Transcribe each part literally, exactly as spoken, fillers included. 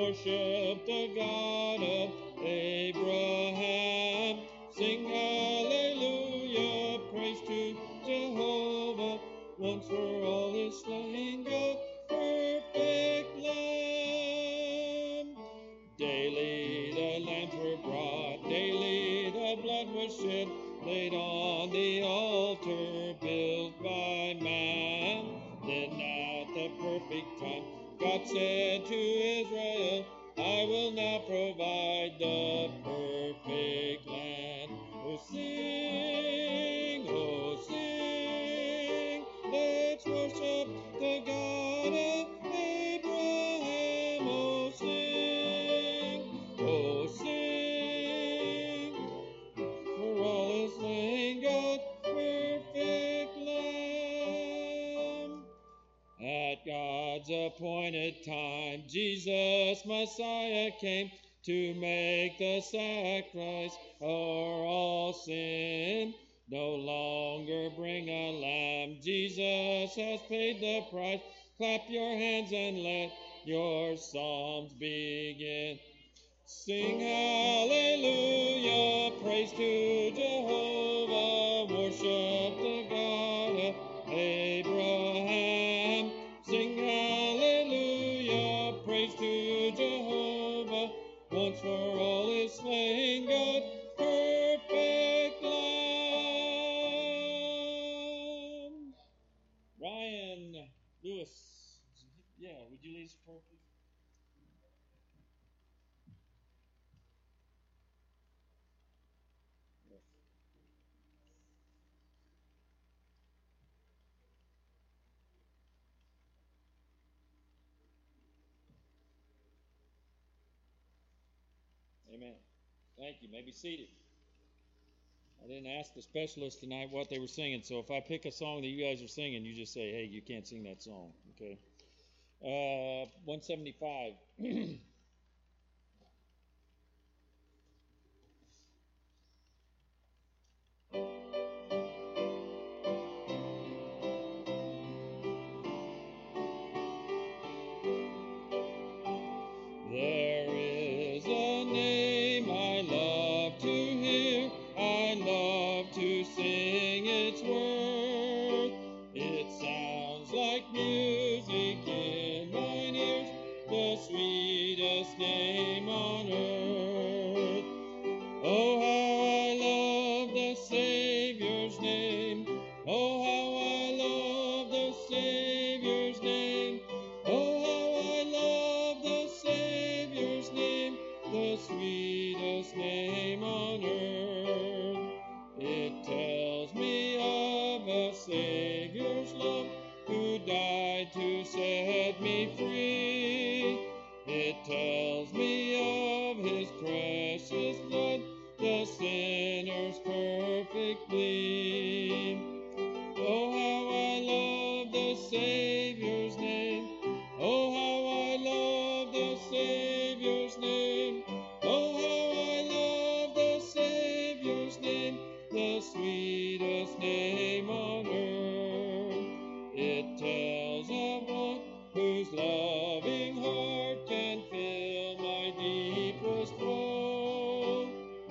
worship the God of Abraham. Sing hallelujah, praise to Jehovah. Once for all is slain, God, perfect Lamb. Daily the lambs were brought, daily the blood was shed, laid on the altar built by man. Then at the perfect time, God said to Israel, I will now provide the perfect land. Oh, sing, oh, sing, let's worship the God of Abraham. Oh, sing, oh, sing, for all is slain, God's perfect Lamb. At God's appointed time, Jesus, Messiah, came to make the sacrifice for all sin. No longer bring a lamb, Jesus has paid the price. Clap your hands and let your psalms begin. Sing hallelujah, praise to Jehovah, worship the God of Abraham. Sing hallelujah, praise to Jehovah, once for all is slain, God, perfect Lamb. Ryan Lewis, yeah, would you lead us for please? Amen. Thank you. May be seated. I didn't ask the specialist tonight what they were singing, so if I pick a song that you guys are singing, you just say, hey, you can't sing that song, okay? Uh, one seventy-five. There is a name I love to hear, I love to sing its worth. It sounds like music in mine ears, the sweetest name on earth. Oh, how I love the Savior's name. Oh, how I love the Savior's name. Oh, how I love the Savior's name, the sweetest name on earth. It tells me of a Savior's love who died to set me free. It tells me of his precious blood, the sinner's perfect plea. Oh, how I love the Savior's name. Oh, how I love the Savior's name. Oh, how I love the Savior's name, the sweetest name on earth. It tells of one whose loving heart can fill my deepest woe.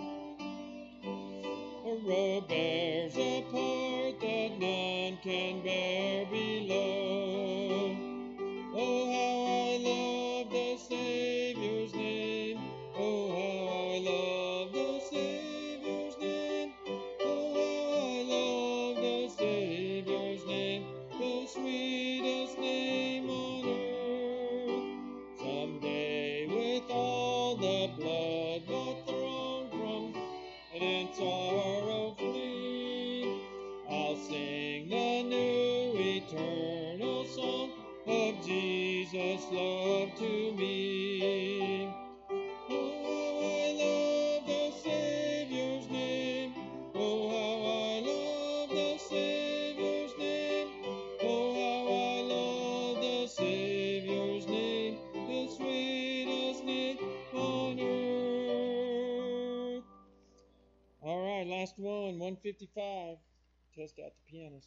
A robe bears a part that none can bear below. Oh, how I love the Savior's name. Oh, how I love the Savior's name. Oh, how I love the Savior's name, the sweetest name on earth. Someday with all the blood-bought throng from and sorrow flee, I'll sing the new eternal song of Jesus' love to me. Oh, how I love the Savior's name. Oh, how I love the Savior's name. Oh, how I love the Savior's name, the sweetest name on earth. All right, last one, one fifty-five. Test out the pianist.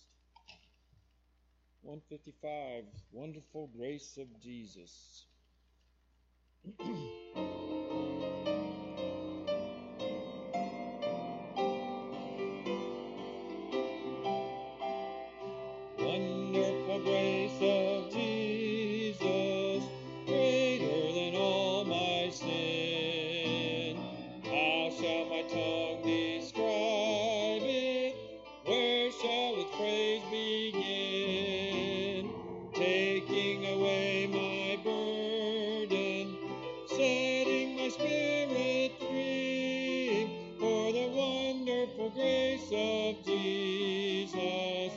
one fifty-five, Wonderful Grace of Jesus. Wonderful grace of Jesus, greater than all my sin. How shall my tongue describe it? Where shall its praise begin? Taking away my burden, setting my spirit free, for the wonderful grace of Jesus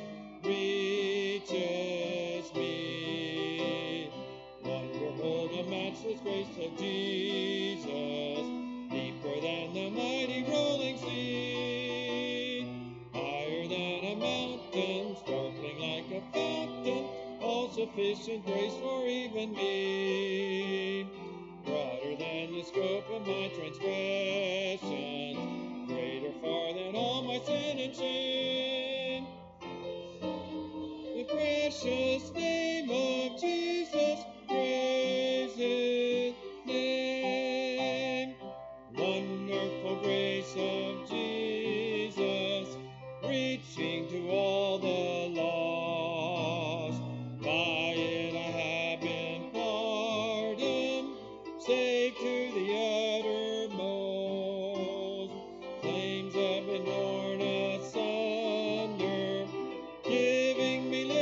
reaches me. Wonderful, the matchless grace of Jesus, deeper than the mighty rolling sea, higher than a mountain, sparkling like a fountain, all sufficient grace for even me. Broader than the scope of my transgression, greater far than all my sin and shame. The precious name of Jesus, praise His name. Wonderful grace of Jesus, reaching to all the lost. By it I have been pardoned, saved to the uttermost. Flames have been torn asunder, giving me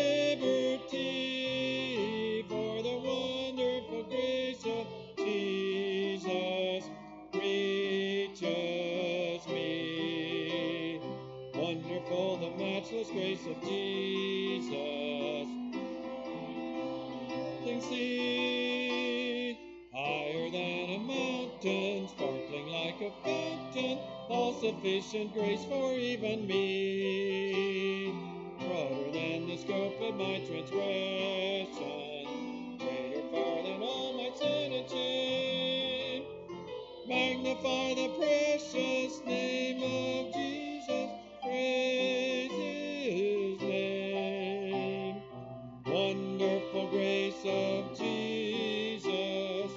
liberty, for the wonderful grace of Jesus reaches me. Wonderful, the matchless grace of Jesus. See, higher than a mountain, sparkling like a fountain, all sufficient grace for even me. Broader than the scope of my transgression, greater far than all my sin and shame. Magnify the precious name of Jesus, praise His name. Wonderful grace of Jesus,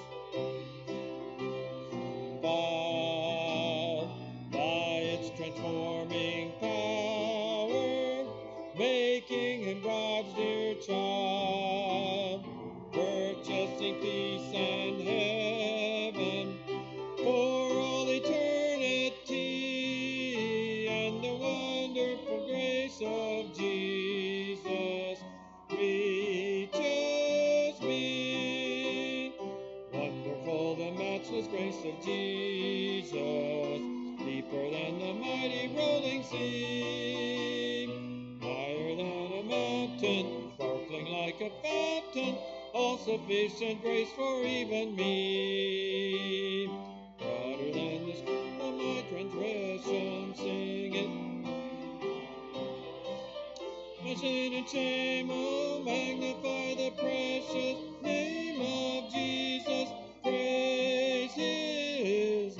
by, by its transforming power, making Him God's dear child, purchasing peace and heaven for all eternity, and the wonderful grace of Jesus reaches me. Wonderful, the matchless grace of Jesus, deeper than the mighty rolling sea, higher than a mountain, sparkling like a fountain, all sufficient grace for even me. Broader than the scope of my transgression, sing it. My sin and shame, oh, magnify the precious name of Jesus, praise His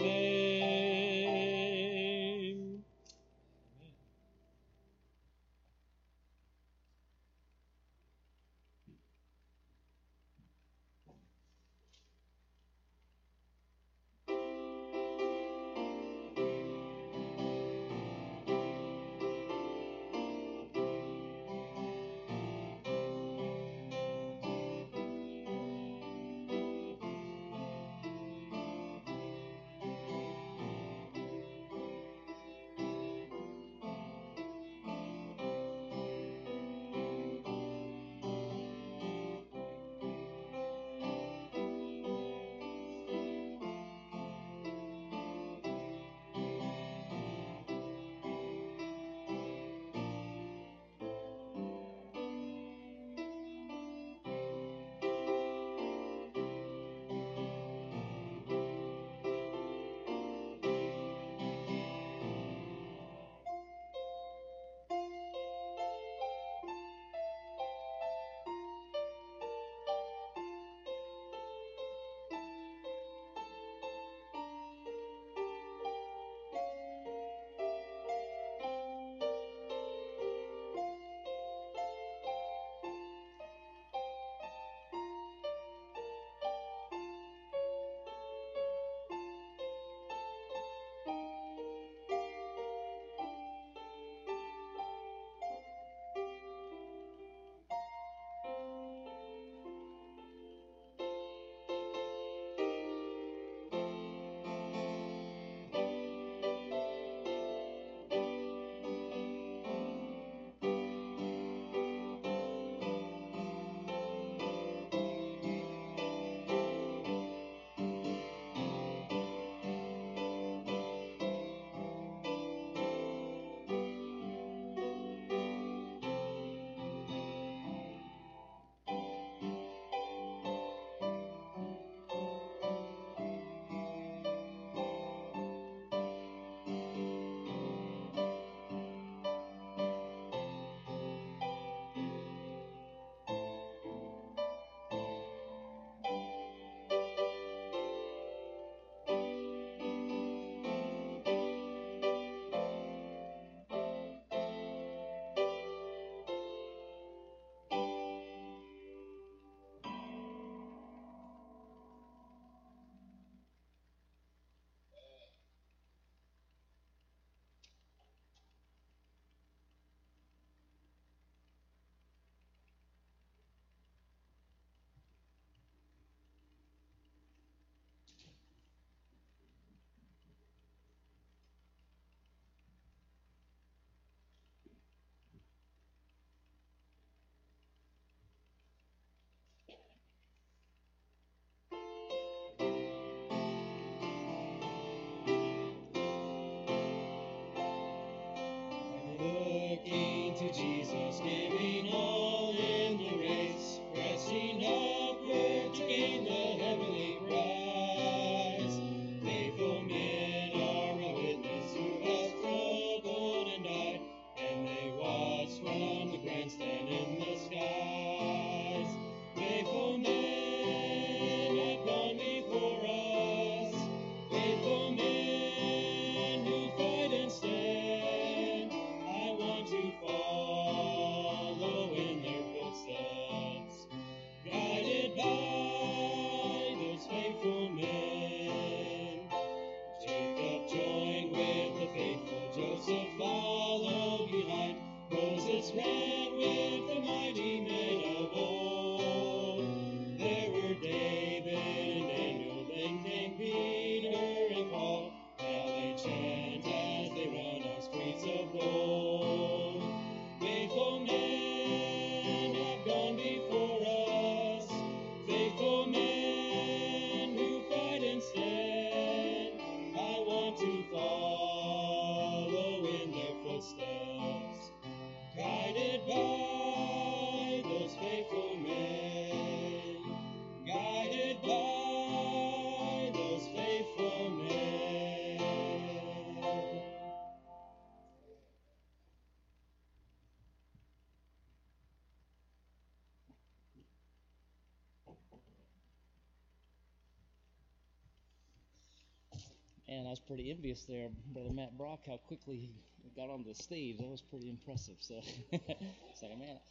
name. to Jesus, giving all in the race, pressing upward to gain the heavenly prize. Faithful men are a witness who have struggled and died, and they watch from the grandstand in the skies. Faithful men have gone before us, faithful men who fight and stand. I want to follow in their footsteps, guided by those faithful men. Jacob joined with the faithful, Joseph followed behind. Moses ran with the mighty men of old. There were David and Daniel, then came Peter and Paul. Now they chant as they run on streets of gold. Faithful men have gone before us, faithful men who fight and stand. I want to follow in their footsteps, guided by those faithful men, guided by those faithful men. And I was pretty envious there, Brother Matt Brock, how quickly he got onto the stage. That was pretty impressive. So, it's like, man,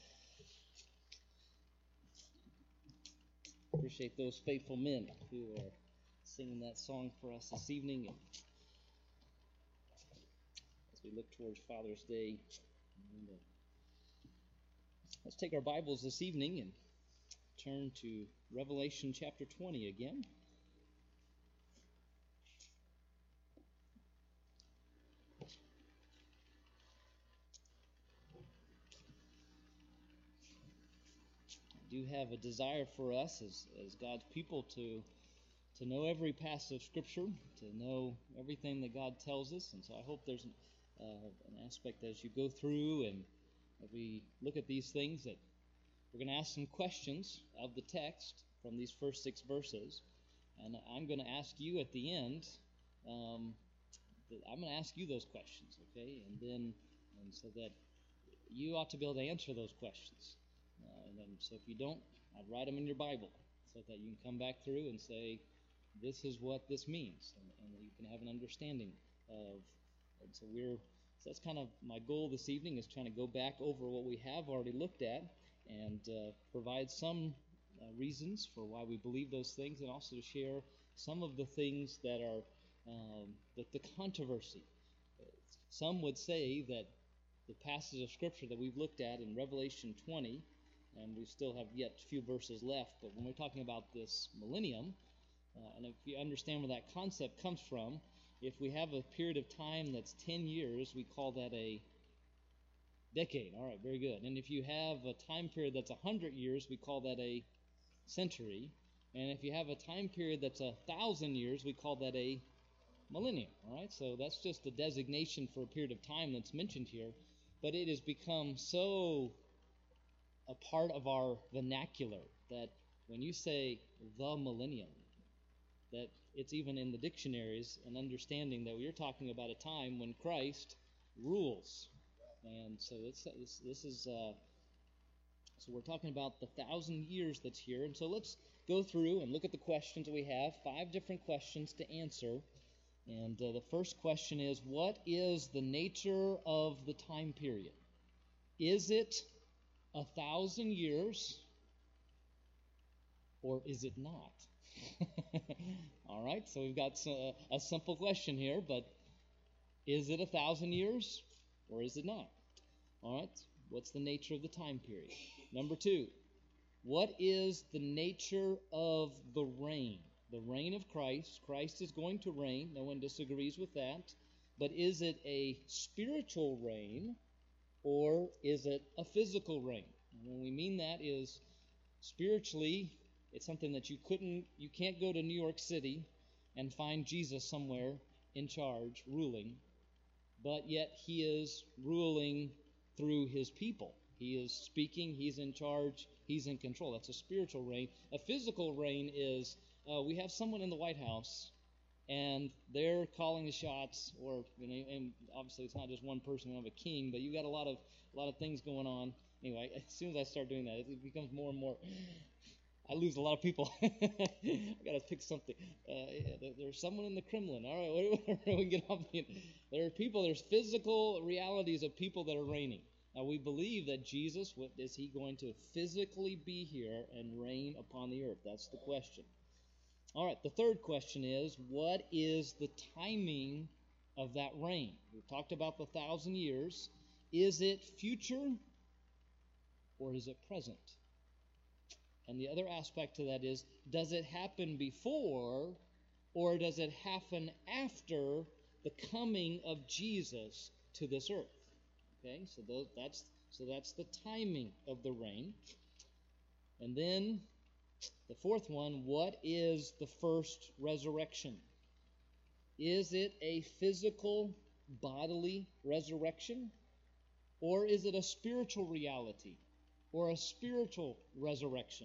appreciate those faithful men who are singing that song for us this evening. And as we look towards Father's Day, and, uh, let's take our Bibles this evening and turn to Revelation chapter twenty again. Do have a desire for us as, as God's people to to know every passage of Scripture, to know everything that God tells us. And so I hope there's an, uh, an aspect as you go through and as we look at these things that we're going to ask some questions of the text from these first six verses. And I'm going to ask you at the end, um, I'm going to ask you those questions, okay? And then, and so that you ought to be able to answer those questions. Uh, and then, so if you don't, I'd write them in your Bible so that you can come back through and say, this is what this means, and, and you can have an understanding of. And so we're, so that's kind of my goal this evening, is trying to go back over what we have already looked at and uh, provide some uh, reasons for why we believe those things, and also to share some of the things that are um, that the controversy. Some would say that the passage of Scripture that we've looked at in Revelation twenty, and we still have yet a few verses left, but when we're talking about this millennium, uh, and if you understand where that concept comes from, if we have a period of time that's ten years, we call that a decade. All right, very good. And if you have a time period that's one hundred years, we call that a century. And if you have a time period that's a thousand years, we call that a millennium. All right, so that's just a designation for a period of time that's mentioned here, but it has become so a part of our vernacular that when you say the millennium, that it's even in the dictionaries an understanding that we're talking about a time when Christ rules. And so it's, this, this is uh, so we're talking about the thousand years that's here. And so let's go through and look at the questions that we have. Five different questions to answer. And uh, the first question is, what is the nature of the time period? Is it a thousand years, or is it not? All right, so we've got a, a simple question here, but is it a thousand years, or is it not? All right, what's the nature of the time period? Number two, what is the nature of the reign? The reign of Christ. Christ is going to reign. No one disagrees with that. But is it a spiritual reign, or is it a physical reign? And when we mean that is spiritually, it's something that you couldn't, you can't go to New York City and find Jesus somewhere in charge, ruling, but yet he is ruling through his people. He is speaking, he's in charge, he's in control. That's a spiritual reign. A physical reign is uh, we have someone in the White House, and they're calling the shots, or you know, and obviously it's not just one person, we have a king, but you got a lot of a lot of things going on. Anyway, as soon as I start doing that, it becomes more and more. I lose a lot of people. I got to pick something. Uh, yeah, there's someone in the Kremlin. All right, whatever, we can get off. There are people. There's physical realities of people that are reigning. Now we believe that Jesus, what, is he going to physically be here and reign upon the earth? That's the question. All right, the third question is, what is the timing of that reign? We talked about the thousand years. Is it future or is it present? And the other aspect to that is, does it happen before or does it happen after the coming of Jesus to this earth? Okay, so those, that's so that's the timing of the reign. And then the fourth one, what is the first resurrection? Is it a physical, bodily resurrection? Or is it a spiritual reality? Or a spiritual resurrection?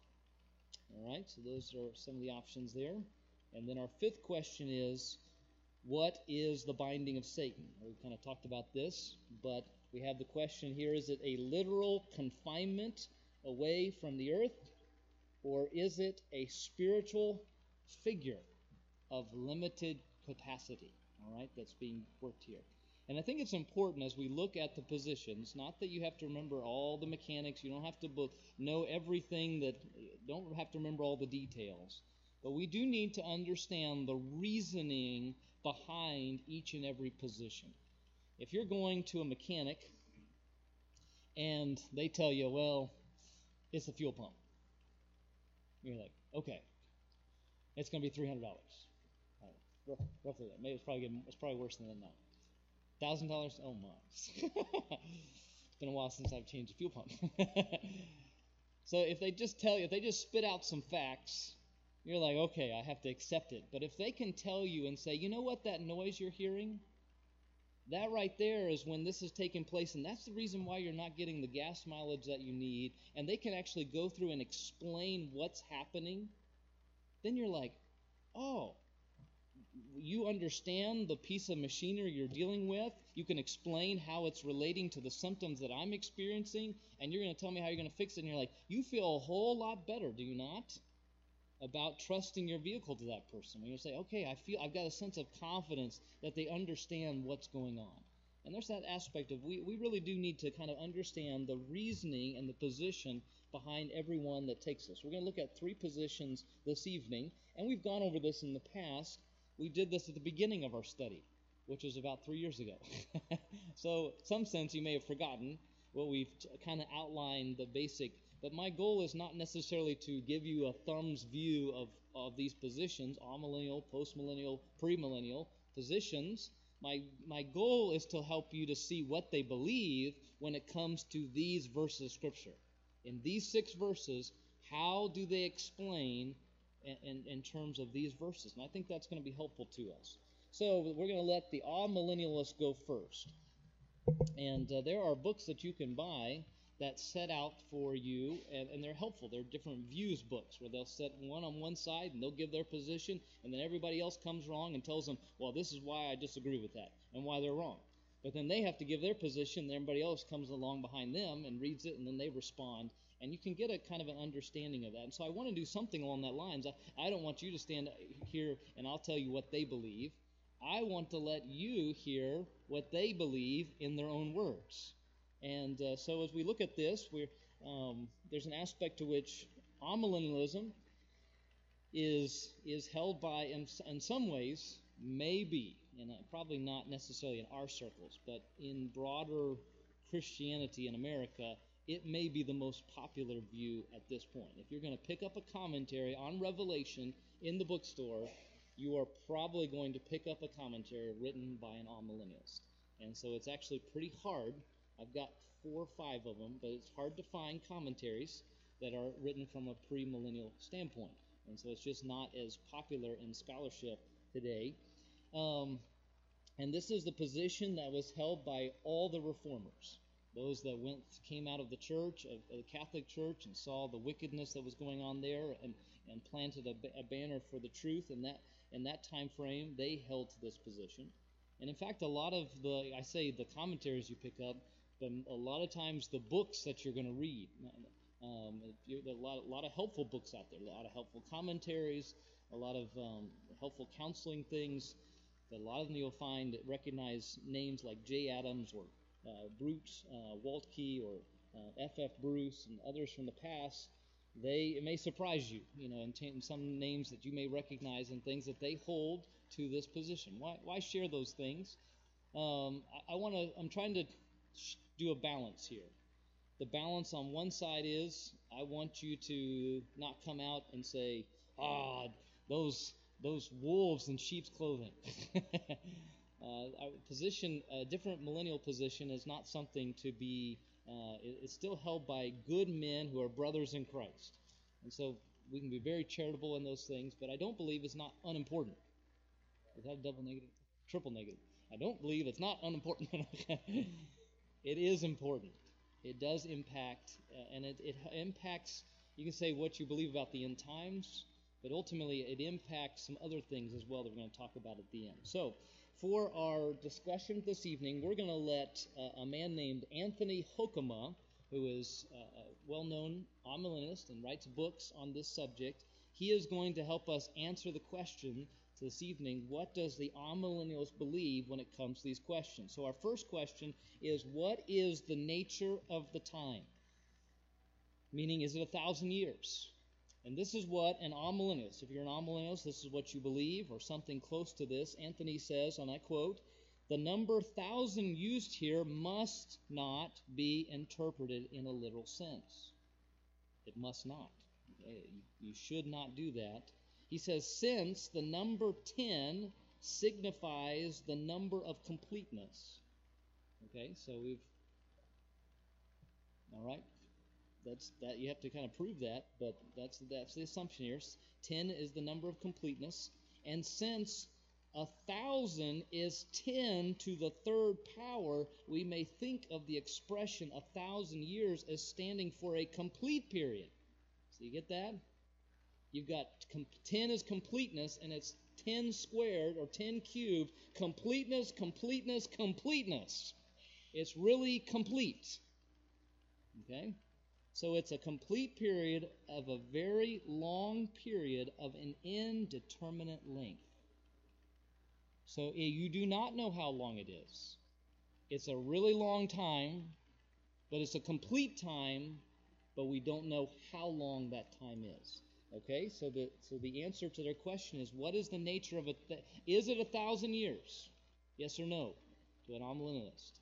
All right, so those are some of the options there. And then our fifth question is, what is the binding of Satan? We kind of talked about this, but we have the question here, is it a literal confinement away from the earth, or is it a spiritual figure of limited capacity, all right, that's being worked here? And I think it's important as we look at the positions, not that you have to remember all the mechanics, you don't have to know everything, that don't have to remember all the details, but we do need to understand the reasoning behind each and every position. If you're going to a mechanic and they tell you, well, it's a fuel pump, you're like, okay, it's going to be three hundred dollars. Uh, roughly that. Maybe it's probably getting, it's probably worse than that now. one thousand dollars? Oh my. It's been a while since I've changed a fuel pump. So if they just tell you, if they just spit out some facts, you're like, okay, I have to accept it. But if they can tell you and say, you know what, that noise you're hearing, that right there is when this is taking place, and that's the reason why you're not getting the gas mileage that you need, and they can actually go through and explain what's happening, then you're like, oh, you understand the piece of machinery you're dealing with. You can explain how it's relating to the symptoms that I'm experiencing, and you're going to tell me how you're going to fix it. And you're like, you feel a whole lot better, do you not, about trusting your vehicle to that person? When you say, okay, I feel I've got a sense of confidence that they understand what's going on. And there's that aspect of we, we really do need to kind of understand the reasoning and the position behind everyone that takes us. We're going to look at three positions this evening, and we've gone over this in the past. We did this at the beginning of our study, which was about three years ago. So, in some sense, you may have forgotten what we've kind of outlined, the basic. But my goal is not necessarily to give you a thumbs view of, of these positions, amillennial, postmillennial, premillennial positions. My, my goal is to help you to see what they believe when it comes to these verses of Scripture. In these six verses, how do they explain In, in terms of these verses? And I think that's going to be helpful to us. So we're going to let the all-millennialists go first. And uh, there are books that you can buy that set out for you, and, and they're helpful. They're different views books where they'll set one on one side, and they'll give their position, and then everybody else comes along and tells them, well, this is why I disagree with that, and why they're wrong. But then they have to give their position, and everybody else comes along behind them and reads it, and then they respond. And you can get a kind of an understanding of that. And so I want to do something along that lines. I, I don't want you to stand here and I'll tell you what they believe. I want to let you hear what they believe in their own words. And uh, so as we look at this, we're, um, there's an aspect to which amillennialism is is held by, in, in some ways, maybe, and probably not necessarily in our circles, but in broader Christianity in America, it may be the most popular view at this point. If you're going to pick up a commentary on Revelation in the bookstore, you are probably going to pick up a commentary written by an amillennialist. And so it's actually pretty hard. I've got four or five of them, but it's hard to find commentaries that are written from a premillennial standpoint. And so it's just not as popular in scholarship today. Um, and this is the position that was held by all the reformers. those that went came out of the church, of the Catholic Church, and saw the wickedness that was going on there, and, and planted a, a banner for the truth in that in that time frame. They held to this position. And in fact, a lot of the, I say the commentaries you pick up, but a lot of times the books that you're going to read, um, there are a lot, a lot of helpful books out there, a lot of helpful commentaries, a lot of um, helpful counseling things. That a lot of them you'll find that recognize names like J. Adams or uh, Bruce uh, Waltke or uh, F F. Bruce and others from the past. They it may surprise you, you know, in, t- in some names that you may recognize and things that they hold to this position. Why, why share those things? Um, I, I want to. I'm trying to sh- do a balance here. The balance on one side is I want you to not come out and say, "Ah, those those wolves in sheep's clothing." uh, our position, a different millennial position, is not something to be. Uh, it, it's still held by good men who are brothers in Christ, and so we can be very charitable in those things. But I don't believe it's not unimportant. Is that a double negative? Triple negative. I don't believe it's not unimportant. It is important. It does impact, uh, and it, it impacts, you can say what you believe about the end times, but ultimately it impacts some other things as well that we're going to talk about at the end. So, for our discussion this evening, we're going to let uh, a man named Anthony Hoekema, who is uh, a well-known amillennialist and writes books on this subject, he is going to help us answer the question this evening, what does the amillennialist believe when it comes to these questions? So our first question is, what is the nature of the time? Meaning, is it a thousand years? And this is what an amillennialist, if you're an amillennialist, this is what you believe, or something close to this. Anthony says, and I quote, the number thousand used here must not be interpreted in a literal sense. It must not. Okay? You should not do that. He says, since the number ten signifies the number of completeness. Okay, so we've, all right, that's that. You have to kind of prove that, but that's that's the assumption here. ten is the number of completeness, and since a thousand is ten to the third power, we may think of the expression a thousand years as standing for a complete period. So you get that? You've got ten is completeness, and it's ten squared or ten cubed. Completeness, completeness, completeness. It's really complete. Okay? So it's a complete period of a very long period of an indeterminate length. So you do not know how long it is. It's a really long time, but it's a complete time, but we don't know how long that time is. Okay, so the so the answer to their question is, what is the nature of it? Th- is it a thousand years? Yes or no? To an amillennialist.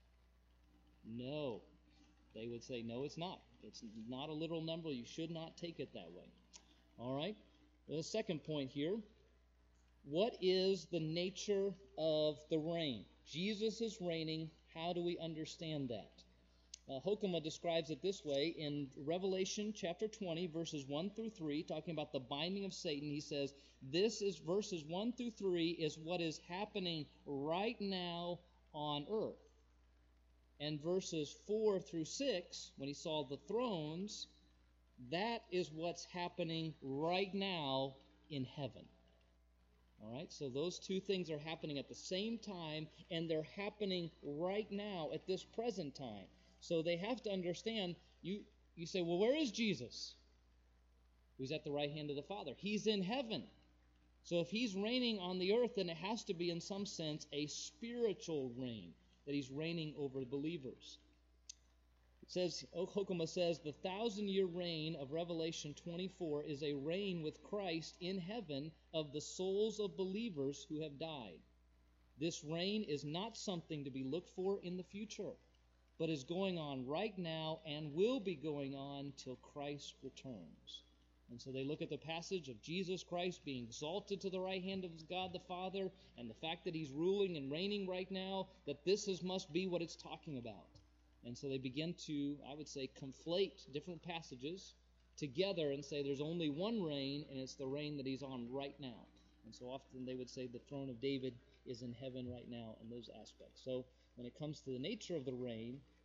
No. They would say, no, it's not. It's not a literal number. You should not take it that way. All right. The second point here. What is the nature of the reign? Jesus is reigning. How do we understand that? Uh, Hoekema describes it this way in Revelation chapter twenty, verses one through three, talking about the binding of Satan. He says, this is verses one through three is what is happening right now on earth. And verses four through six, when he saw the thrones, that is what's happening right now in heaven. All right, so those two things are happening at the same time, and they're happening right now at this present time. So they have to understand, you, you say, well, where is Jesus? He's at the right hand of the Father. He's in heaven. So if he's reigning on the earth, then it has to be in some sense a spiritual reign, that he's reigning over believers. It says, Hoekema says, the thousand-year reign of Revelation twenty-four is a reign with Christ in heaven of the souls of believers who have died. This reign is not something to be looked for in the future, but is going on right now and will be going on till Christ returns. And so they look at the passage of Jesus Christ being exalted to the right hand of God the Father, and the fact that he's ruling and reigning right now, that this is, must be what it's talking about. And so they begin to, I would say, conflate different passages together and say there's only one reign, and it's the reign that he's on right now. And so often they would say the throne of David is in heaven right now in those aspects. So when it comes to the nature of the reign,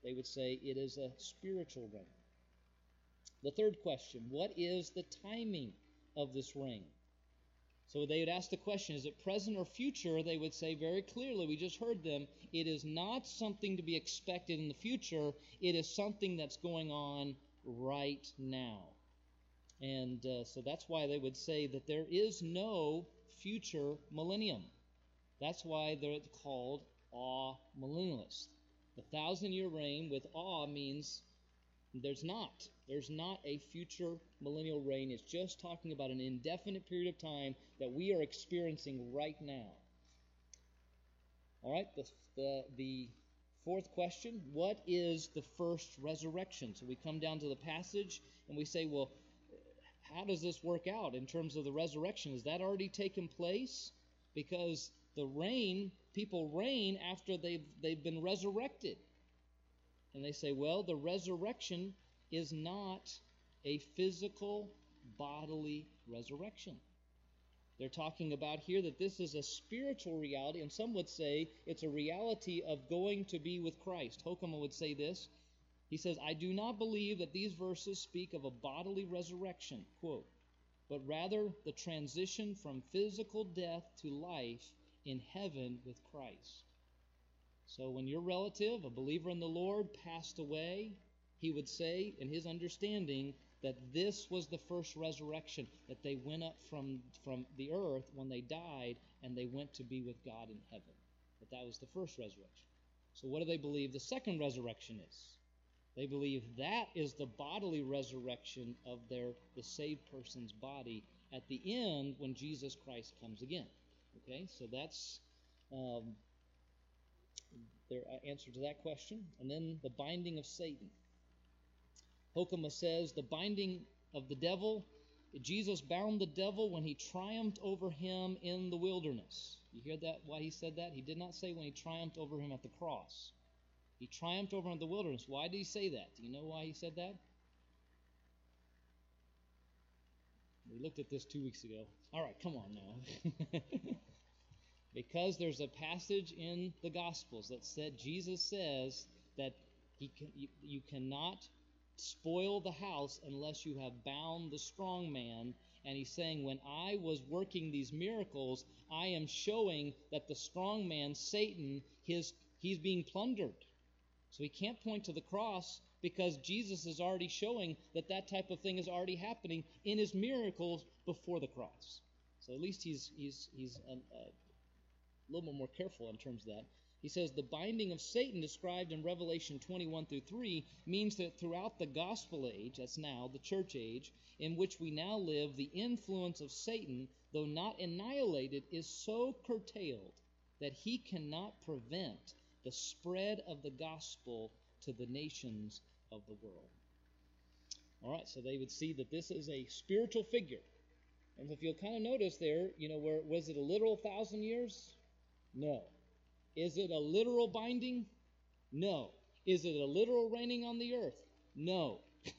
They would say it is a spiritual reign. The third question, what is the timing of this reign? So they would ask the question, is it present or future? They would say very clearly, we just heard them, it is not something to be expected in the future. It is something that's going on right now. And uh, so that's why they would say that there is no future millennium. That's why they're called amillennialists. The thousand-year reign with awe means there's not. There's not a future millennial reign. It's just talking about an indefinite period of time that we are experiencing right now. All right, the, the, the fourth question, what is the first resurrection? So we come down to the passage and we say, well, how does this work out in terms of the resurrection? Has that already taken place? Because the reign, people reign after they've, they've been resurrected. And they say, well, the resurrection is not a physical, bodily resurrection. They're talking about here that this is a spiritual reality, and some would say it's a reality of going to be with Christ. Hokema would say this. He says, I do not believe that these verses speak of a bodily resurrection, quote, but rather the transition from physical death to life in heaven with Christ. So when your relative, a believer in the Lord, passed away, he would say, in his understanding, that this was the first resurrection, that they went up from, from the earth when they died, and they went to be with God in heaven. That that was the first resurrection. So what do they believe the second resurrection is? They believe that is the bodily resurrection of their the saved person's body at the end when Jesus Christ comes again. Okay, so that's um, their answer to that question. And then the binding of Satan. Hokema says the binding of the devil, Jesus bound the devil when he triumphed over him in the wilderness. You hear that? Why he said that? He did not say when he triumphed over him at the cross. He triumphed over him in the wilderness. Why did he say that? Do you know why he said that? We looked at this two weeks ago. All right, come on now. Because there's a passage in the Gospels that said, Jesus says that he can, you, you cannot spoil the house unless you have bound the strong man. And he's saying, when I was working these miracles, I am showing that the strong man, Satan, his, he's being plundered. So he can't point to the cross because Jesus is already showing that that type of thing is already happening in his miracles before the cross. So at least he's he's he's a, a little bit more careful in terms of that. He says the binding of Satan described in Revelation twenty-one through three means that throughout the gospel age, that's now the church age, in which we now live, the influence of Satan, though not annihilated, is so curtailed that he cannot prevent the spread of the gospel to the nations of the world. All right, so they would see that this is a spiritual figure. And if you'll kind of notice there, you know, where was it a literal thousand years? No. Is it a literal binding? No. Is it a literal reigning on the earth? No.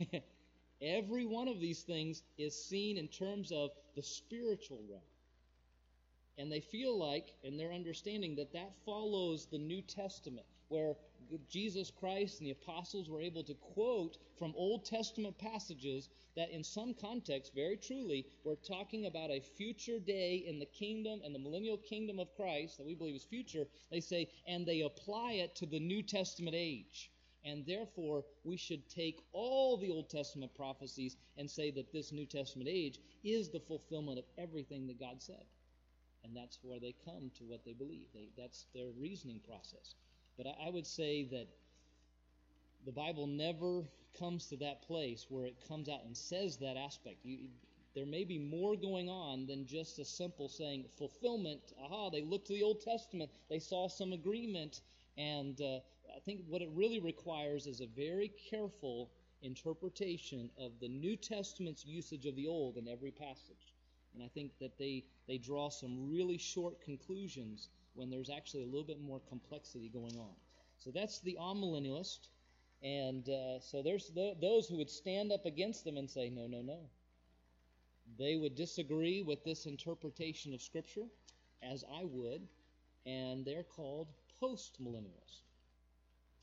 Every one of these things is seen in terms of the spiritual realm. And they feel like, in their understanding, that that follows the New Testament, where Jesus Christ and the apostles were able to quote from Old Testament passages that in some context, very truly, we're talking about a future day in the kingdom and the millennial kingdom of Christ that we believe is future. They say, and they apply it to the New Testament age. And therefore, we should take all the Old Testament prophecies and say that this New Testament age is the fulfillment of everything that God said. And that's where they come to what they believe. They, that's their reasoning process. But I, I would say that the Bible never comes to that place where it comes out and says that aspect. You, there may be more going on than just a simple saying fulfillment. Aha, they looked to the Old Testament. They saw some agreement. And uh, I think what it really requires is a very careful interpretation of the New Testament's usage of the Old in every passage. And I think that they, they draw some really short conclusions when there's actually a little bit more complexity going on. So that's the amillennialist. And uh, so there's th- those who would stand up against them and say, no, no, no. They would disagree with this interpretation of Scripture, as I would, and they're called post-millennialists.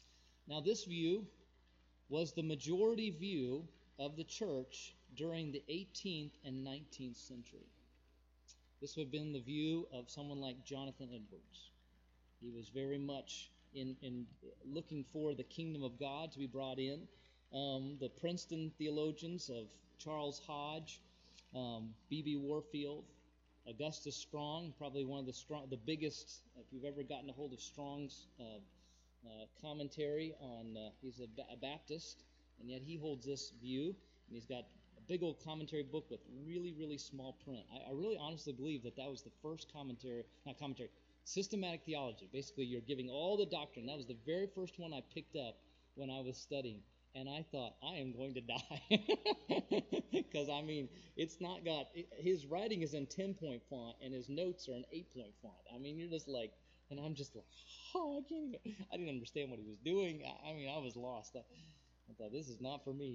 Now, this view was the majority view of the church during the eighteenth and nineteenth century. This would have been the view of someone like Jonathan Edwards. He was very much in, in looking for the kingdom of God to be brought in. Um, the Princeton theologians of Charles Hodge, um, B B Warfield, Augustus Strong, probably one of the strong, the biggest, if you've ever gotten a hold of Strong's uh, uh, commentary on, uh, he's a, ba- a Baptist, and yet he holds this view, and he's got a big old commentary book with really, really small print. I, I really honestly believe that that was the first commentary, not commentary, systematic theology. Basically, you're giving all the doctrine. That was the very first one I picked up when I was studying. And I thought, I am going to die. Because, I mean, it's not got, his writing is in ten-point font, and his notes are in eight-point font. I mean, you're just like, and I'm just like, oh, I can't even, I didn't understand what he was doing. I, I mean, I was lost. I, I thought, this is not for me.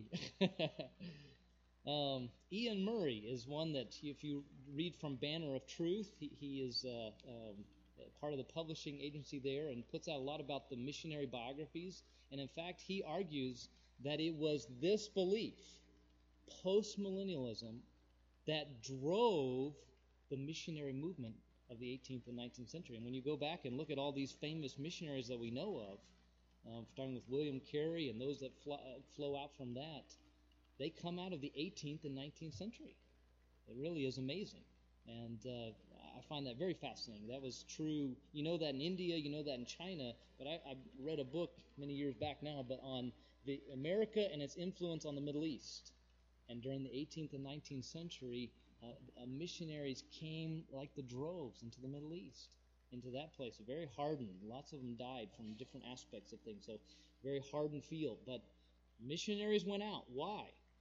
um, Ian Murray is one that, if you read from Banner of Truth, he, he is uh, um, part of the publishing agency there and puts out a lot about the missionary biographies. And, in fact, he argues that it was this belief, postmillennialism, that drove the missionary movement of the eighteenth and nineteenth century. And when you go back and look at all these famous missionaries that we know of, um, starting with William Carey and those that fl- uh, flow out from that, they come out of the eighteenth and nineteenth century. It really is amazing. And uh, I find that very fascinating. That was true. You know that in India, you know that in China, but I, I read a book many years back now, but on the America and its influence on the Middle East. And during the eighteenth and nineteenth century, uh, uh, missionaries came like the droves into the Middle East, into that place. Very hardened. Lots of them died from different aspects of things. So very hardened field. But missionaries went out. Why?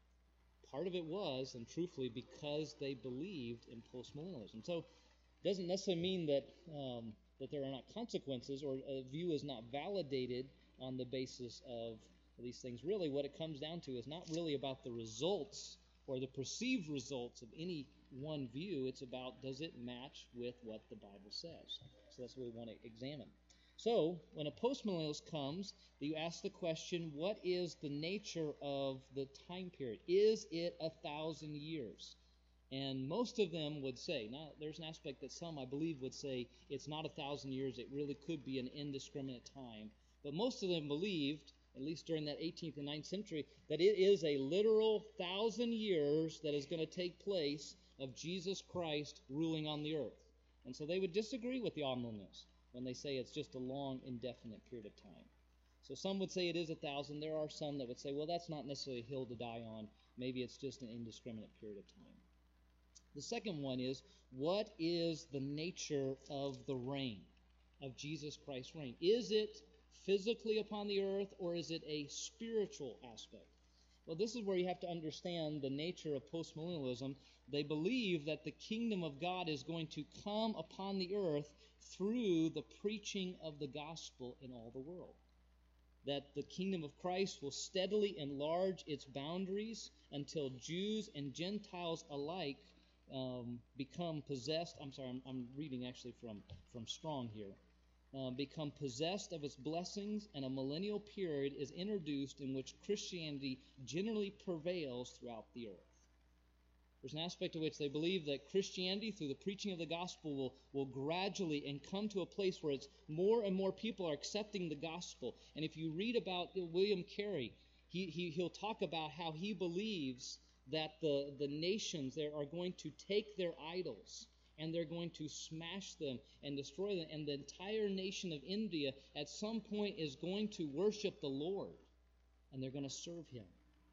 Part of it was, and truthfully, because they believed in postmillennialism. So it doesn't necessarily mean that um, that there are not consequences or a view is not validated on the basis of these things. Really, what it comes down to is not really about the results or the perceived results of any one view. It's about, does it match with what the Bible says? So that's what we want to examine. So, when a postmillennialist comes, you ask the question, what is the nature of the time period? Is it a thousand years? And most of them would say, now there's an aspect that some, I believe, would say it's not a thousand years, it really could be an indiscriminate time. But most of them believed, at least during that eighteenth and nineteenth century, that it is a literal thousand years that is going to take place of Jesus Christ ruling on the earth. And so they would disagree with the amillennialists when they say it's just a long, indefinite period of time. So some would say it is a thousand. There are some that would say, well, that's not necessarily a hill to die on. Maybe it's just an indiscriminate period of time. The second one is, what is the nature of the reign, of Jesus Christ's reign? Is it physically upon the earth, or is it a spiritual aspect? Well, this is where you have to understand the nature of postmillennialism. They believe that the kingdom of God is going to come upon the earth through the preaching of the gospel in all the world. That the kingdom of Christ will steadily enlarge its boundaries until Jews and Gentiles alike um, become possessed. I'm sorry, I'm, I'm reading actually from, from Strong here. Uh, become possessed of its blessings, and a millennial period is introduced in which Christianity generally prevails throughout the earth. There's an aspect of which they believe that Christianity, through the preaching of the gospel, will, will gradually and come to a place where it's more and more people are accepting the gospel. And if you read about William Carey, he, he, he'll talk about how he believes that the, the nations there are going to take their idols and they're going to smash them and destroy them. And the entire nation of India at some point is going to worship the Lord, and they're going to serve Him.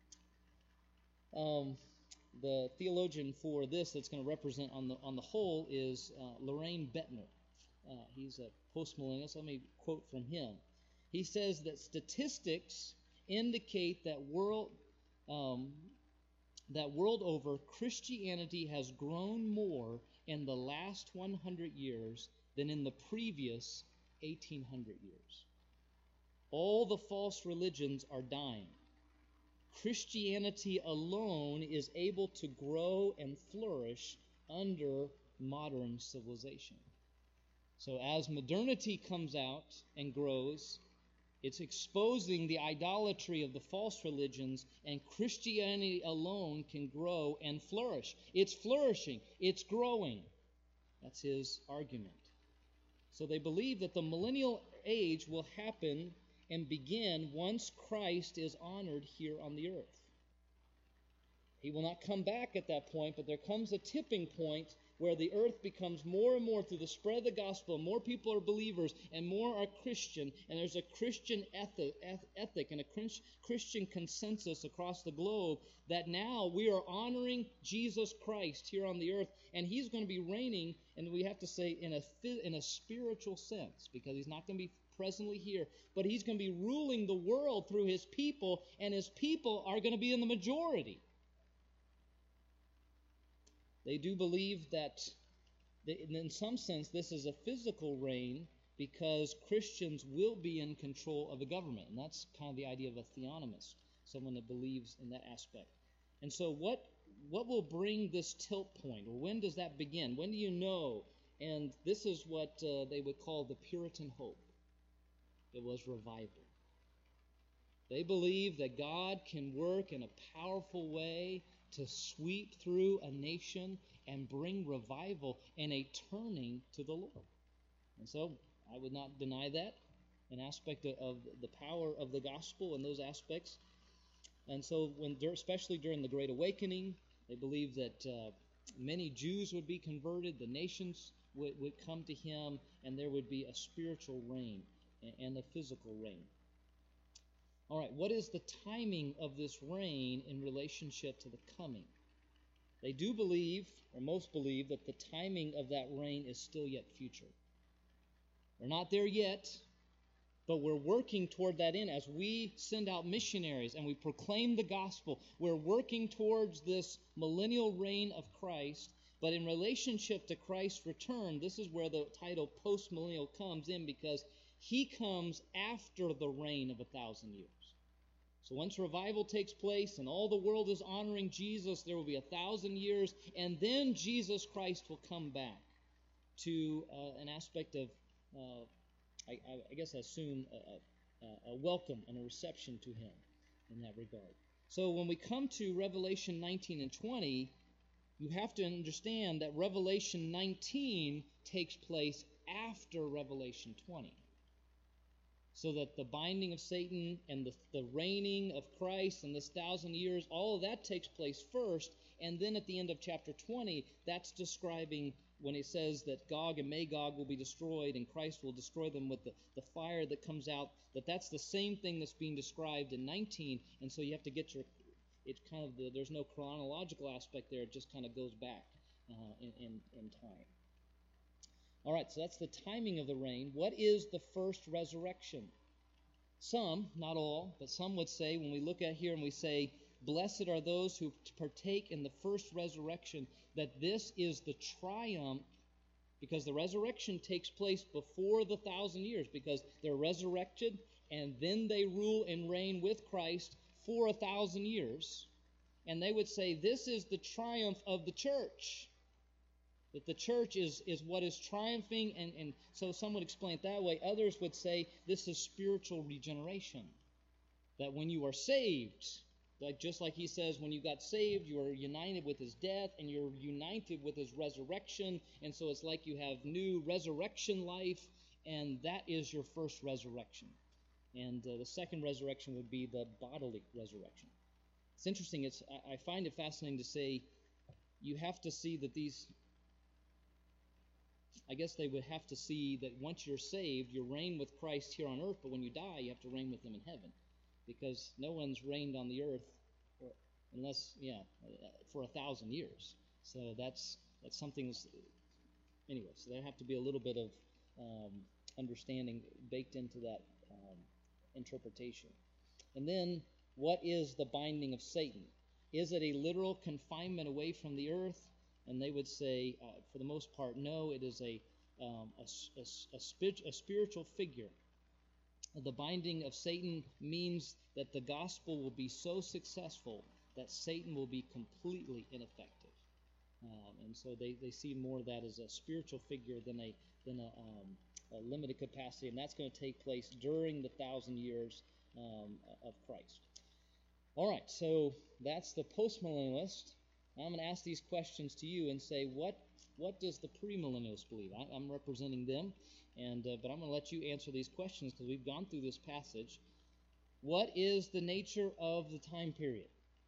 Um, the theologian for this that's going to represent on the on the whole is uh, Loraine Bettner. Uh, he's a postmillennialist. Let me quote from him. He says that statistics indicate that world um, that world over, Christianity has grown more in the last one hundred years than in the previous eighteen hundred years. All the false religions are dying. Christianity alone is able to grow and flourish under modern civilization. So as modernity comes out and grows, It's exposing the idolatry of the false religions, and Christianity alone can grow and flourish. It's flourishing. It's growing. That's his argument. So they believe that the millennial age will happen and begin once Christ is honored here on the earth. He will not come back at that point, but there comes a tipping point where the earth becomes more and more, through the spread of the gospel, more people are believers and more are Christian, and there's a Christian ethic, ethic and a Christian consensus across the globe that now we are honoring Jesus Christ here on the earth, and he's going to be reigning, and we have to say in a, in a spiritual sense, because he's not going to be presently here, but he's going to be ruling the world through his people, and his people are going to be in the majority. They do believe that, in some sense, this is a physical reign because Christians will be in control of the government. And that's kind of the idea of a theonomist, someone that believes in that aspect. And so what, what will bring this tilt point? Or when does that begin? When do you know? And this is what uh, they would call the Puritan hope. It was revival. They believe that God can work in a powerful way to sweep through a nation and bring revival and a turning to the Lord. And so I would not deny that, an aspect of the power of the gospel and those aspects. And so, when, especially during the Great Awakening, they believed that uh, many Jews would be converted, the nations would, would come to him, and there would be a spiritual reign and a physical reign. All right, what is the timing of this reign in relationship to the coming? They do believe, or most believe, that the timing of that reign is still yet future. We're not there yet, but we're working toward that end. As we send out missionaries and we proclaim the gospel, we're working towards this millennial reign of Christ. But in relationship to Christ's return, this is where the title post-millennial comes in, because he comes after the reign of a thousand years. So once revival takes place and all the world is honoring Jesus, there will be a thousand years, and then Jesus Christ will come back to uh, an aspect of, uh, I, I guess I assume, a, a, a welcome and a reception to him in that regard. So when we come to Revelation nineteen and twenty, you have to understand that Revelation nineteen takes place after Revelation twenty. So that the binding of Satan and the, the reigning of Christ and this thousand years, all of that takes place first. And then at the end of chapter twenty, that's describing when it says that Gog and Magog will be destroyed and Christ will destroy them with the, the fire that comes out, that that's the same thing that's being described in nineteen. And so you have to get your, it kind of, the, there's no chronological aspect there. It just kind of goes back uh, in, in, in time. All right, so that's the timing of the reign. What is the first resurrection? Some, not all, but some would say, when we look at here and we say, blessed are those who partake in the first resurrection, that this is the triumph, because the resurrection takes place before the thousand years, because they're resurrected and then they rule and reign with Christ for a thousand years. And they would say, this is the triumph of the church. That the church is, is what is triumphing, and, and so some would explain it that way. Others would say this is spiritual regeneration. That when you are saved, like just like he says, when you got saved, you are united with his death, and you're united with his resurrection, and so it's like you have new resurrection life, and that is your first resurrection. And uh, the second resurrection would be the bodily resurrection. It's interesting. It's I, I find it fascinating to say you have to see that these... I guess they would have to see that once you're saved, you reign with Christ here on earth, but when you die, you have to reign with him in heaven. Because no one's reigned on the earth for, unless, yeah, for a thousand years. So that's that's something that's, anyway, so there have to be a little bit of um, understanding baked into that um, interpretation. And then, what is the binding of Satan? Is it a literal confinement away from the earth? And they would say, uh, for the most part, no, it is a, um, a, a, a, spirit, a spiritual figure. The binding of Satan means that the gospel will be so successful that Satan will be completely ineffective. Um, and so they, they see more of that as a spiritual figure than a, than a, um, a limited capacity, and that's going to take place during the thousand years um, of Christ. All right, so that's the postmillennialist. Now I'm going to ask these questions to you and say, what what does the premillennialist believe? I, I'm representing them, and uh, but I'm going to let you answer these questions because we've gone through this passage. What is the nature of the time period?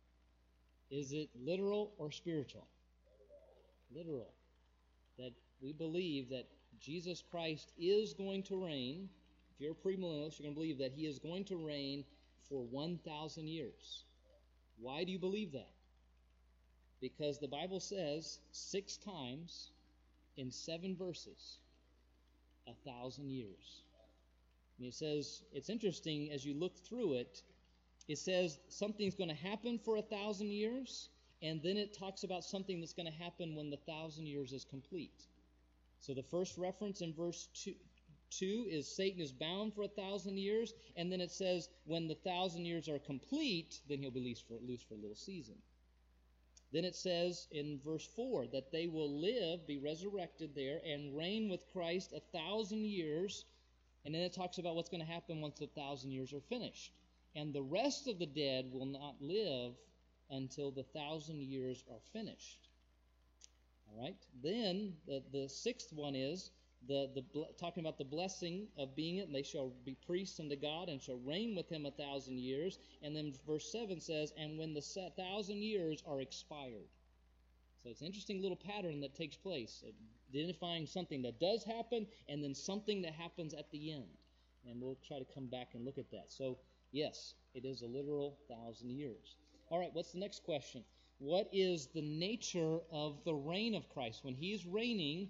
Is it literal or spiritual? Literal. That we believe that Jesus Christ is going to reign. If you're a premillennialist, you're going to believe that he is going to reign for one thousand years. Why do you believe that? Because the Bible says six times in seven verses, a thousand years. And it says, it's interesting as you look through it, it says something's going to happen for a thousand years, and then it talks about something that's going to happen when the thousand years is complete. So the first reference in verse two, two is Satan is bound for a thousand years, and then it says when the thousand years are complete, then he'll be loose for, loose for a little season. Then it says in verse four that they will live, be resurrected there, and reign with Christ a thousand years. And then it talks about what's going to happen once the thousand years are finished. And the rest of the dead will not live until the thousand years are finished. All right? Then the, the sixth one is the, the talking about the blessing of being it, and they shall be priests unto God and shall reign with him a thousand years. And then verse seven says, and when the thousand years are expired. So it's an interesting little pattern that takes place, identifying something that does happen and then something that happens at the end. And we'll try to come back and look at that. So, yes, it is a literal thousand years. All right, what's the next question? What is the nature of the reign of Christ? When he's reigning,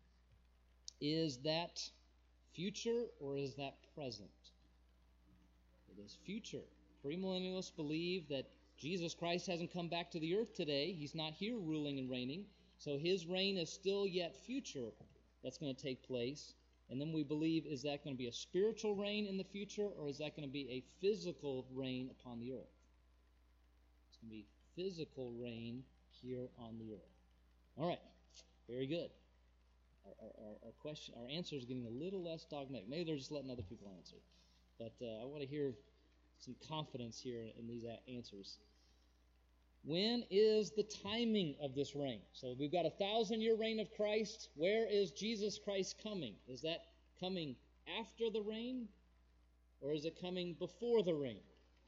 is that future or is that present? It is future. Premillennialists believe that Jesus Christ hasn't come back to the earth today. He's not here ruling and reigning. So his reign is still yet future that's going to take place. And then we believe, is that going to be a spiritual reign in the future, or is that going to be a physical reign upon the earth? It's going to be physical reign here on the earth. All right, very good. Our, our, our question, our answer is getting a little less dogmatic. Maybe they're just letting other people answer. But uh, I want to hear some confidence here in these answers. When is the timing of this reign? So we've got a thousand-year reign of Christ. Where is Jesus Christ coming? Is that coming after the reign, or is it coming before the reign?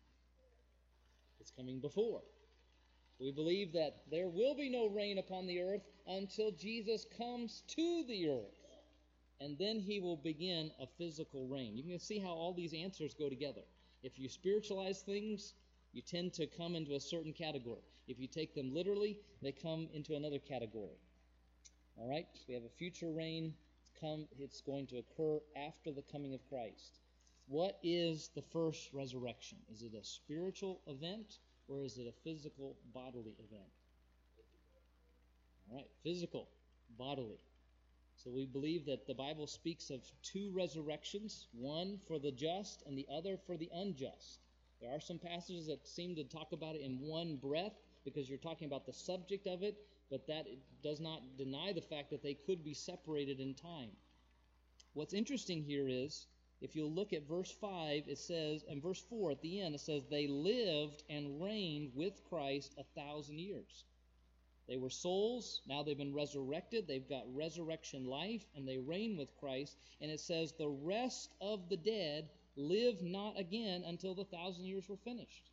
It's coming before. We believe that there will be no reign upon the earth until Jesus comes to the earth, and then he will begin a physical reign. You can see how all these answers go together. If you spiritualize things, you tend to come into a certain category. If you take them literally, they come into another category. All right? So we have a future reign. Come, it's going to occur after the coming of Christ. What is the first resurrection? Is it a spiritual event, or is it a physical, bodily event? All right, physical, bodily. So we believe that the Bible speaks of two resurrections, one for the just and the other for the unjust. There are some passages that seem to talk about it in one breath because you're talking about the subject of it, but that does not deny the fact that they could be separated in time. What's interesting here is, if you'll look at verse five, it says, and verse four at the end, it says, they lived and reigned with Christ a thousand years. They were souls, now they've been resurrected, they've got resurrection life, and they reign with Christ. And it says, the rest of the dead live not again until the thousand years were finished.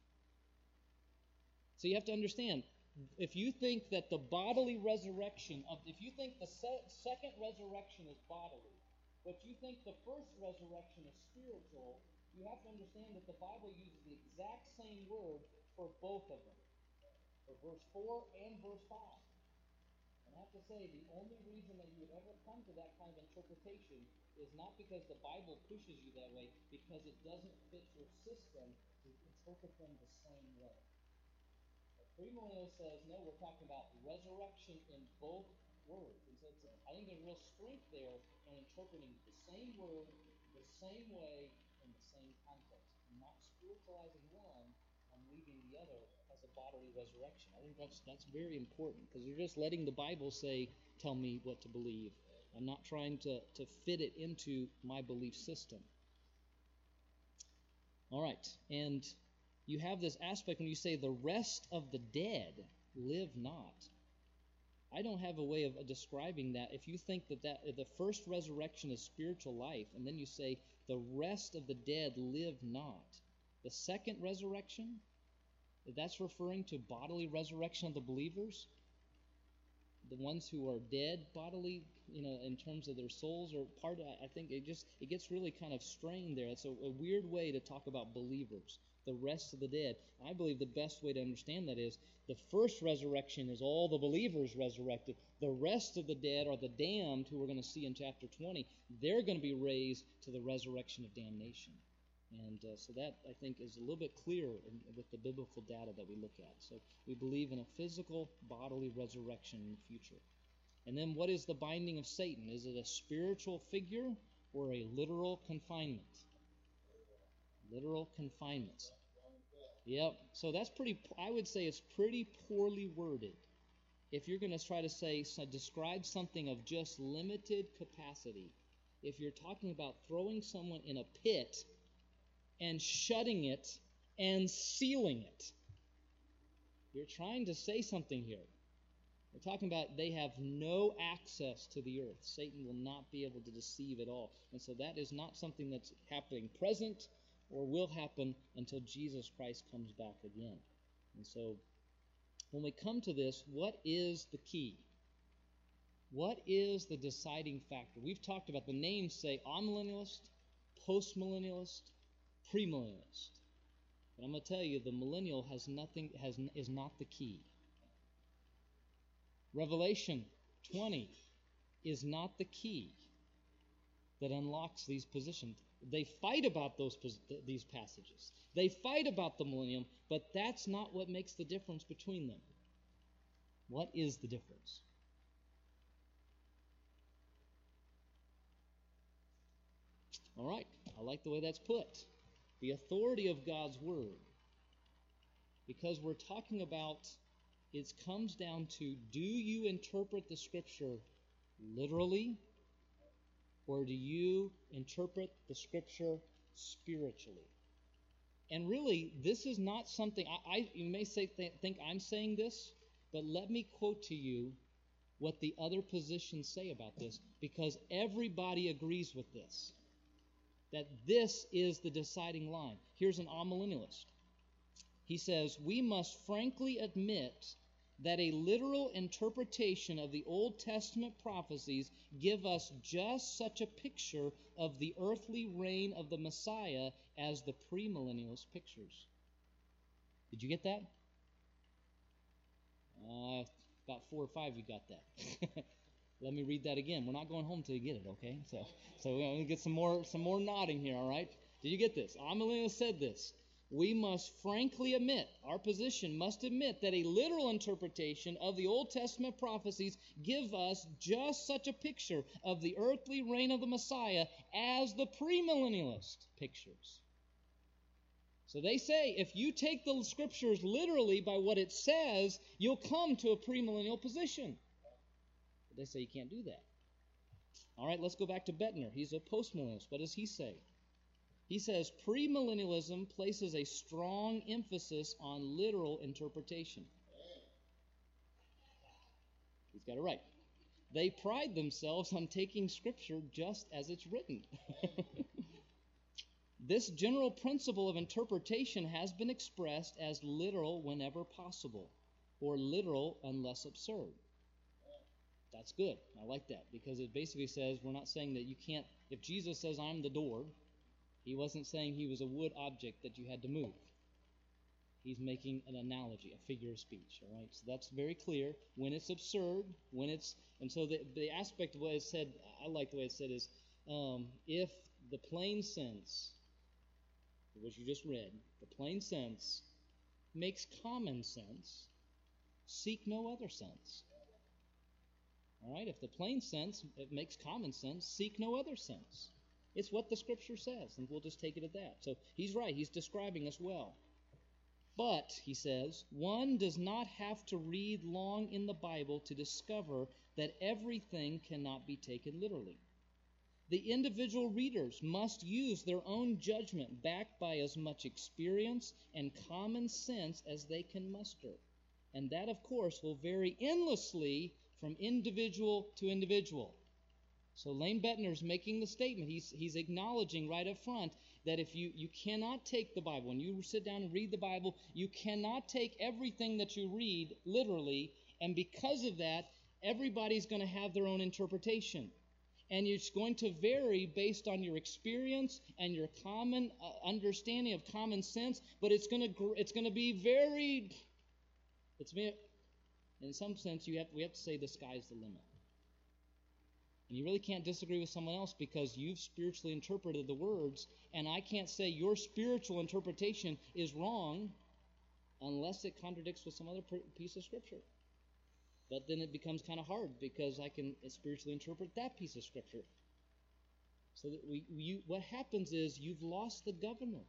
So you have to understand, if you think that the bodily resurrection, of, if you think the se- second resurrection is bodily, but you think the first resurrection is spiritual, you have to understand that the Bible uses the exact same word for both of them. For verse four and verse five. And I have to say, the only reason that you would ever come to that kind of interpretation is not because the Bible pushes you that way, because it doesn't fit your system to interpret them the same way. But premillennialist says, no, we're talking about resurrection in both words. And so it's a, I think there's real strength there in interpreting the same word, the same way, in the same context. I'm not spiritualizing one, I'm leaving the other as a bodily resurrection. I think that's that's very important, because you're just letting the Bible say, tell me what to believe, I'm not trying to, to fit it into my belief system. All right, and you have this aspect when you say the rest of the dead live not. I don't have a way of describing that. If you think that, that the first resurrection is spiritual life, and then you say the rest of the dead live not, the second resurrection, that's referring to bodily resurrection of the believers, the ones who are dead bodily, you know, in terms of their souls, or part of, I think it just, it gets really kind of strained there. It's a, a weird way to talk about believers, the rest of the dead. I believe the best way to understand that is the first resurrection is all the believers resurrected. The rest of the dead are the damned, who we're going to see in chapter twenty. They're going to be raised to the resurrection of damnation. And uh, so that, I think, is a little bit clearer in, with the biblical data that we look at. So we believe in a physical, bodily resurrection in the future. And then what is the binding of Satan? Is it a spiritual figure or a literal confinement? Literal confinement. Yep. So that's pretty, I would say it's pretty poorly worded. If you're going to try to say, so describe something of just limited capacity, if you're talking about throwing someone in a pit and shutting it and sealing it, you're trying to say something here. We're talking about they have no access to the earth. Satan will not be able to deceive at all. And so that is not something that's happening present or will happen until Jesus Christ comes back again. And so when we come to this, what is the key? What is the deciding factor? We've talked about, the names say amillennialist, postmillennialist, premillennialist. But I'm going to tell you, the millennial has nothing, has, is not the key. Revelation twenty is not the key that unlocks these positions. They fight about those these passages. They fight about the millennium, but that's not what makes the difference between them. What is the difference? All right, I like the way that's put. The authority of God's Word. Because we're talking about, it comes down to, do you interpret the Scripture literally, or do you interpret the Scripture spiritually? And really, this is not something, I, I you may say th- think I'm saying this, but let me quote to you what the other positions say about this, because everybody agrees with this, that this is the deciding line. Here's an amillennialist. He says, we must frankly admit that a literal interpretation of the Old Testament prophecies give us just such a picture of the earthly reign of the Messiah as the premillennialist pictures. Did you get that? Uh, about four or five you got that. Let me read that again. We're not going home till you get it, okay? So, so we're going to get some more, some more nodding here, all right? Did you get this? Amillennialist said this. We must frankly admit, our position must admit, that a literal interpretation of the Old Testament prophecies give us just such a picture of the earthly reign of the Messiah as the premillennialist pictures. So they say, if you take the Scriptures literally by what it says, you'll come to a premillennial position. But they say you can't do that. All right, let's go back to Bettner. He's a postmillennialist. What does he say? He says, premillennialism places a strong emphasis on literal interpretation. He's got it right. They pride themselves on taking Scripture just as it's written. This general principle of interpretation has been expressed as literal whenever possible, or literal unless absurd. That's good. I like that, because it basically says we're not saying that you can't, if Jesus says, I'm the door, he wasn't saying he was a wood object that you had to move. He's making an analogy, a figure of speech, all right? So that's very clear. When it's absurd, when it's, and so the, the aspect of what it said, I like the way it said is, um, if the plain sense, which you just read, the plain sense makes common sense, seek no other sense. All right? If the plain sense it makes common sense, seek no other sense. It's what the Scripture says, and we'll just take it at that. So he's right. He's describing us well. But, he says, one does not have to read long in the Bible to discover that everything cannot be taken literally. The individual readers must use their own judgment backed by as much experience and common sense as they can muster. And that, of course, will vary endlessly from individual to individual. So Lane Bettner's making the statement. He's, he's acknowledging right up front that if you, you cannot take the Bible, when you sit down and read the Bible, you cannot take everything that you read literally, and because of that, everybody's going to have their own interpretation. And it's going to vary based on your experience and your common uh, understanding of common sense, but it's going to it's going to be very, it's in some sense you have we have to say the sky's the limit. And you really can't disagree with someone else because you've spiritually interpreted the words, and I can't say your spiritual interpretation is wrong unless it contradicts with some other piece of Scripture. But then it becomes kind of hard because I can spiritually interpret that piece of Scripture. So that we, you, what happens is you've lost the governor.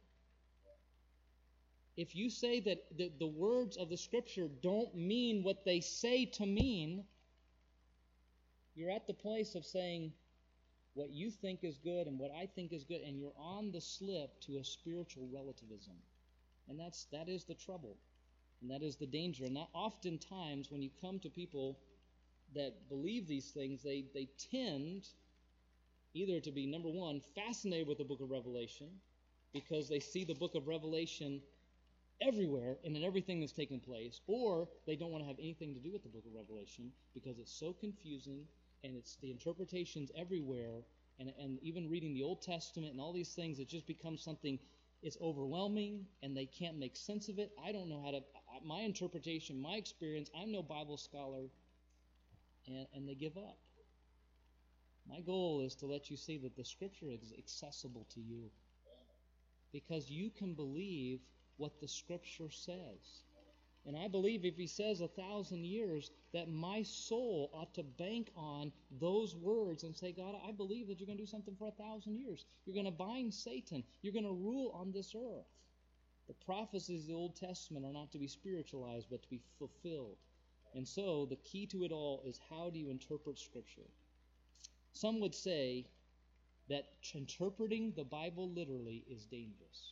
If you say that the, the words of the Scripture don't mean what they say to mean, you're at the place of saying what you think is good and what I think is good, and you're on the slip to a spiritual relativism. And that's that is the trouble. And that is the danger. And that oftentimes when you come to people that believe these things, they, they tend either to be, number one, fascinated with the book of Revelation because they see the book of Revelation everywhere and in everything that's taking place, or they don't want to have anything to do with the book of Revelation because it's so confusing and it's the interpretations everywhere, and, and even reading the Old Testament and all these things, it just becomes something, it's overwhelming and they can't make sense of it. I don't know how to, my interpretation, my experience, I'm no Bible scholar, and, and they give up. My goal is to let you see that the Scripture is accessible to you because you can believe what the Scripture says. And I believe if he says a thousand years, that my soul ought to bank on those words and say, God, I believe that you're going to do something for a thousand years. You're going to bind Satan. You're going to rule on this earth. The prophecies of the Old Testament are not to be spiritualized, but to be fulfilled. And so the key to it all is how do you interpret Scripture? Some would say that interpreting the Bible literally is dangerous.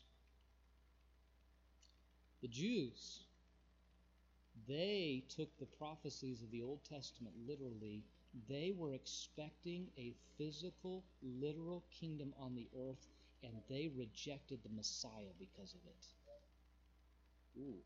The Jews, they took the prophecies of the Old Testament literally. They were expecting a physical, literal kingdom on the earth, and they rejected the Messiah because of it. Ooh.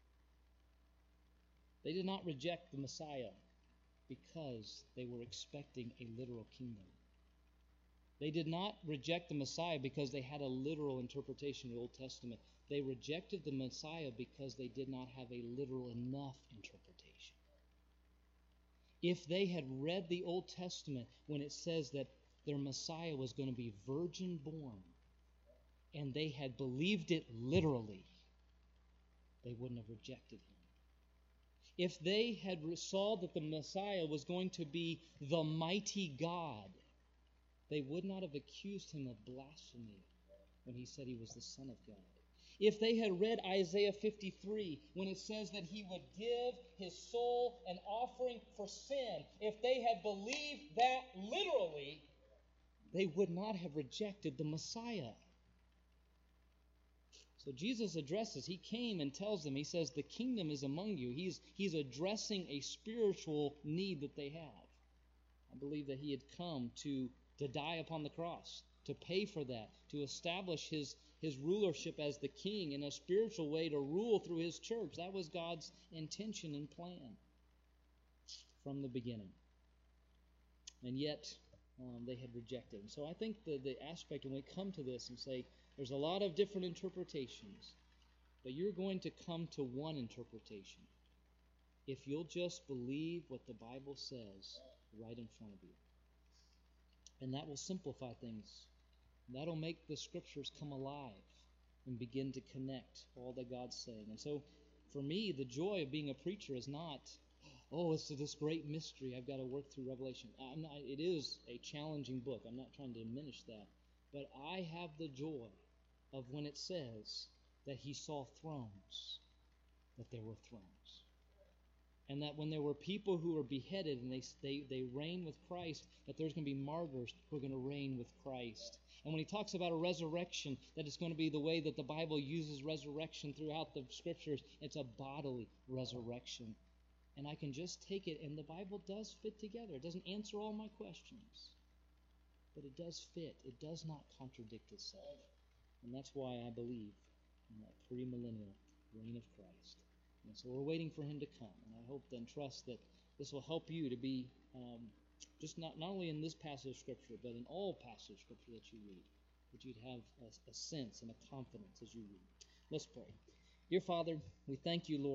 They did not reject the Messiah because they were expecting a literal kingdom. They did not reject the Messiah because they had a literal interpretation of the Old Testament. They rejected the Messiah because they did not have a literal enough interpretation. If they had read the Old Testament when it says that their Messiah was going to be virgin born, and they had believed it literally, they wouldn't have rejected him. If they had saw that the Messiah was going to be the mighty God, they would not have accused him of blasphemy when he said he was the Son of God. If they had read Isaiah fifty-three, when it says that he would give his soul an offering for sin, if they had believed that literally, they would not have rejected the Messiah. So Jesus addresses, he came and tells them, he says, the kingdom is among you. He's, he's addressing a spiritual need that they have. I believe that he had come to, to die upon the cross, to pay for that, to establish his, his rulership as the king in a spiritual way, to rule through his church. That was God's intention and plan from the beginning. And yet, um, they had rejected him. So I think the, the aspect, when we come to this and say, there's a lot of different interpretations, but you're going to come to one interpretation if you'll just believe what the Bible says right in front of you. And that will simplify things. That'll make the Scriptures come alive and begin to connect all that God's saying. And so, for me, the joy of being a preacher is not, oh, it's this great mystery I've got to work through Revelation. I'm not, it is a challenging book. I'm not trying to diminish that. But I have the joy of when it says that he saw thrones, that there were thrones. And that when there were people who were beheaded and they, they, they reign with Christ, that there's going to be martyrs who are going to reign with Christ. And when he talks about a resurrection, that it's going to be the way that the Bible uses resurrection throughout the Scriptures, it's a bodily resurrection. And I can just take it, and the Bible does fit together. It doesn't answer all my questions, but it does fit. It does not contradict itself. And that's why I believe in that premillennial reign of Christ. And so we're waiting for him to come. And I hope and trust that this will help you to be, um, just not, not only in this passage of Scripture, but in all passages of Scripture that you read, that you'd have a, a sense and a confidence as you read. Let's pray. Dear Father, we thank you, Lord.